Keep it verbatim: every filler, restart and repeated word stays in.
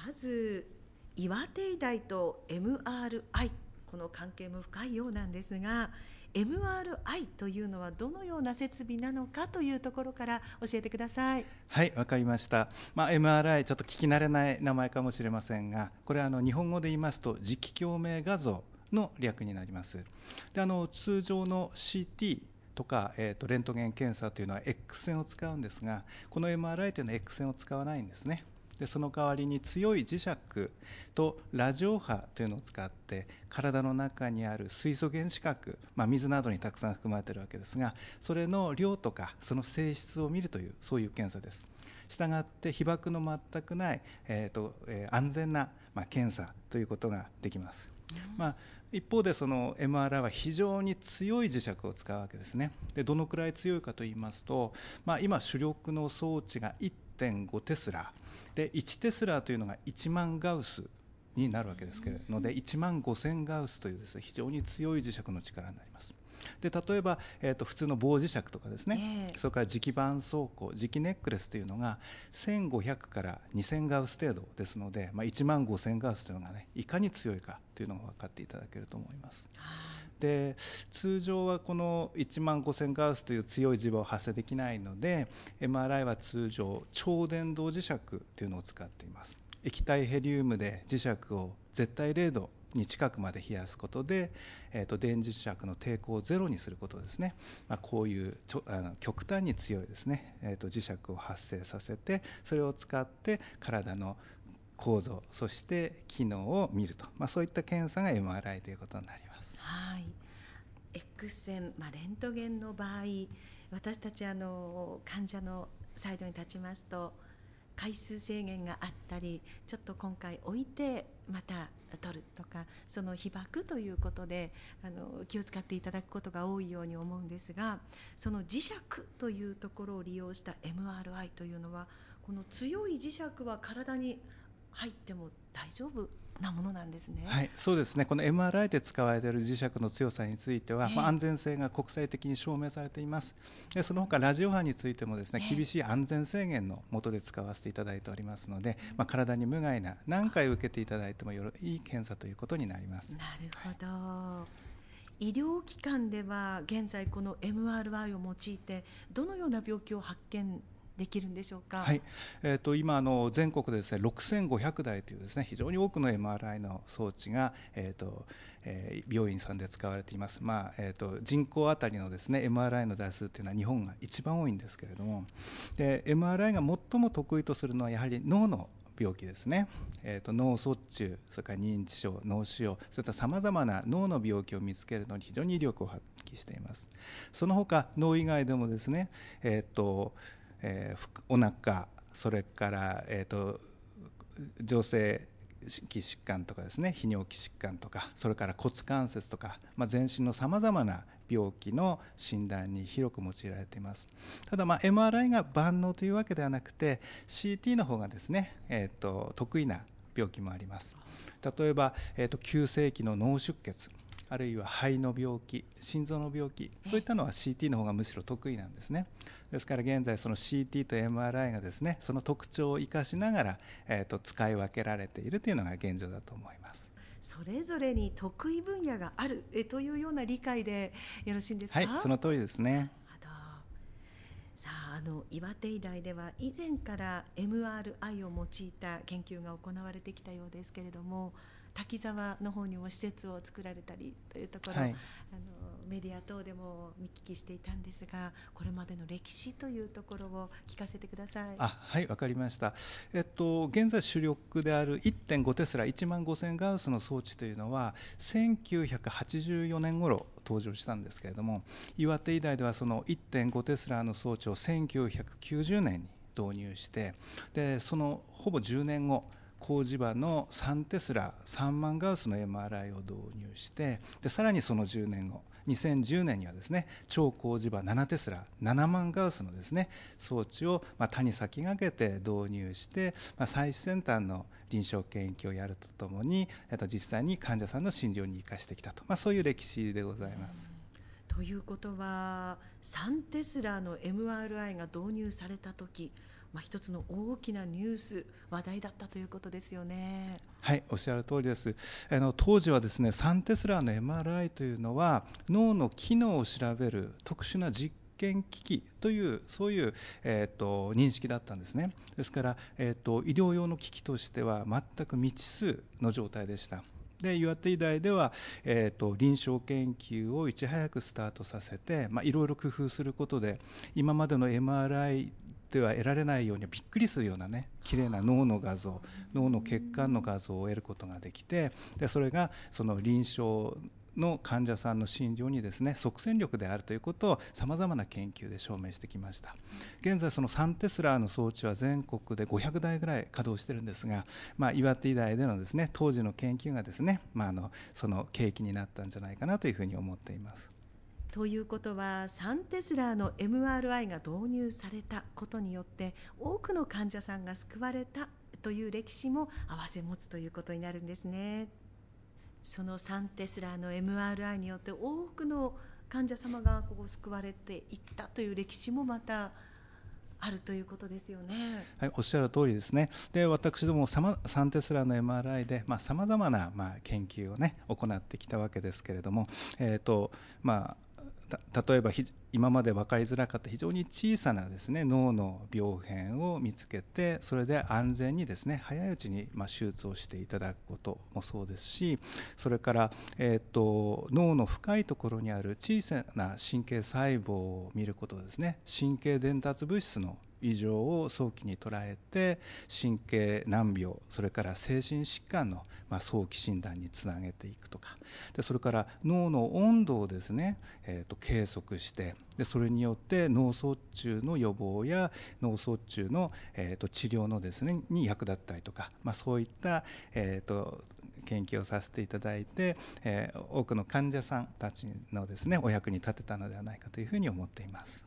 まず岩手医大と エムアールアイ、 この関係も深いようなんですが、 エムアールアイ というのはどのような設備なのかというところから教えてください。 はい、わかりました、まあ、エムアールアイ ちょっと聞き慣れない名前かもしれませんが、これはあの日本語で言いますと磁気共鳴画像の略になります。であの通常の シーティー とか、えー、とレントゲン検査というのは X 線を使うんですが、この エムアールアイ というのは X 線を使わないんですね。でその代わりに強い磁石とラジオ波というのを使って体の中にある水素原子核、まあ、水などにたくさん含まれているわけですが、それの量とかその性質を見るという、そういう検査です。したがって被曝の全くない、えーとえー、安全な、まあ、検査ということができます。まあ、一方でその エムアールアイ は非常に強い磁石を使うわけですね。でどのくらい強いかといいますと、まあ、今主力の装置が いってんご テスラで、いちテスラというのがいちまんガウスになるわけですけれども、でいちまんごせんガウスというですね、非常に強い磁石の力になります。で例えば、えー、と普通の棒磁石とかですね、えー、それから磁気絆創膏、磁気ネックレスというのがせんごひゃくからにせんガウス程度ですので、まあ、いちまんごせんガウスというのがね、いかに強いかというのが分かっていただけると思います。で通常はこのいちまんごせんガウスという強い磁場を発生できないので、 エムアールアイ は通常超電導磁石というのを使っています。液体ヘリウムで磁石を絶対零度に近くまで冷やすことで、えー、と電磁石の抵抗をゼロにすることですね。まあ、こういうちょあの極端に強いですね、えー、と磁石を発生させて、それを使って体の構造、そして機能を見ると、まあ、そういった検査が エムアールアイ ということになります。 はい、X 線、まあ、レントゲンの場合、私たちあの患者のサイドに立ちますと回数制限があったり、ちょっと今回置いてまた取るとか、その被曝ということであの気を使っていただくことが多いように思うんですが、その磁石というところを利用した エムアールアイ というのは、この強い磁石は体に入っても大丈夫なものなんですね。 はい、そうですね。この エムアールアイ で使われている磁石の強さについては、えーまあ、安全性が国際的に証明されています。でその他ラジオ波についてもですね、えー、厳しい安全制限の下で使わせていただいておりますので、まあ、体に無害な、何回受けていただいてもよろいい検査ということになります。 なるほど、はい、医療機関では現在この エムアールアイ を用いてどのような病気を発見できるんでしょうか。 はい、えー、と今あの全国でですねろくせんごひゃくだいというですね非常に多くの エムアールアイ の装置が、えーとえー、病院さんで使われています。まあえー、と人口あたりのですね エムアールアイ の台数というのは日本が一番多いんですけれども、で エムアールアイ が最も得意とするのはやはり脳の病気ですね。えー、と脳卒中、それから認知症、脳腫瘍、そういったさまざまな脳の病気を見つけるのに非常に威力を発揮しています。その他脳以外でもですね、えーとえー、お腹、それから、えー、と女性器疾患とかですね、泌尿器疾患とか、それから骨関節とか、まあ、全身のさまざまな病気の診断に広く用いられています。ただ、まあ、エムアールアイ が万能というわけではなくて シーティー の方がですね、えー、と得意な病気もあります。例えば、えー、と急性期の脳出血、あるいは肺の病気、心臓の病気、そういったのは シーティー の方がむしろ得意なんですね。ですから現在その シーティー と エムアールアイ がですね、その特徴を生かしながら、えー、と使い分けられているというのが現状だと思います。 それぞれに得意分野があるえというような理解でよろしいんですか。 はい、その通りですね。 さあ、あの岩手医大では以前から エムアールアイ を用いた研究が行われてきたようですけれども、滝沢の方にも施設を作られたりというところ、はい、あのメディア等でも見聞きしていたんですが、これまでの歴史というところを聞かせてください。 あ、はい、わかりました。えっと、現在主力である いってんご テスラいちまんごせんガウスの装置というのはせんきゅうひゃくはちじゅうよねん頃登場したんですけれども、岩手医大ではその いってんご テスラの装置をせんきゅうひゃくきゅうじゅうねんに導入して、でそのほぼじゅうねんご、工事場のさんテスラさんまんガウスの エムアールアイ を導入して、でさらにそのじゅうねんご、にせんじゅうねんにはですね、超工事場ななテスラななまんガウスのですね装置をまあ他に先駆けて導入して、まあ、最先端の臨床研究をやるとともに、えっと、実際に患者さんの診療に生かしてきたと、まあ、そういう歴史でございます。 ということはさんテスラの エムアールアイ が導入された時、 まあ、一つの大きなニュース話題だったということですよね。 はい、おっしゃる通りです。あの当時はですね、サンテスラーの エムアールアイ というのは脳の機能を調べる特殊な実験機器というそういう、えー、と認識だったんですね。ですから、えー、と医療用の機器としては全く未知数の状態でした。で岩手医大では、えー、と臨床研究をいち早くスタートさせて、まあ、いろいろ工夫することで今までの エムアールアイ では得られないようにびっくりするようなね綺麗な脳の画像、脳の血管の画像を得ることができて、でそれがその臨床の患者さんの診療にですね即戦力であるということをさまざまな研究で証明してきました。現在そのサンテスラーの装置は全国でごひゃくだいぐらい稼働してるんですが、まあ、岩手医大でのですね当時の研究がですね、まあ、あのその契機になったんじゃないかなというふうに思っています。 ということはサンテスラーの エムアールアイ が導入されたことによって多くの患者さんが救われたという歴史も併せ持つということになるんですね。そのサンテスラーの エムアールアイ によって多くの患者様がこう救われていったという歴史もまたあるということですよね。 はい、おっしゃる通りですね。で私どもサンテスラーの エムアールアイ でさまざ、まな、まあ、研究をね行ってきたわけですけれども、えーとまあ例えば今まで分かりづらかった非常に小さなですね脳の病変を見つけて、それで安全にですね早いうちにまあ手術をしていただくこともそうですし、それから、えー、と脳の深いところにある小さな神経細胞を見ることですね、神経伝達物質の異常を早期に捉えて神経難病、それから精神疾患のまあ早期診断につなげていくとかで、それから脳の温度をですね、えー、と計測して、でそれによって脳卒中の予防や脳卒中の、えー、と治療のですねに役立ったりとか、まあ、そういった、えー、と研究をさせていただいて、えー、多くの患者さんたちのですねお役に立てたのではないかというふうに思っています。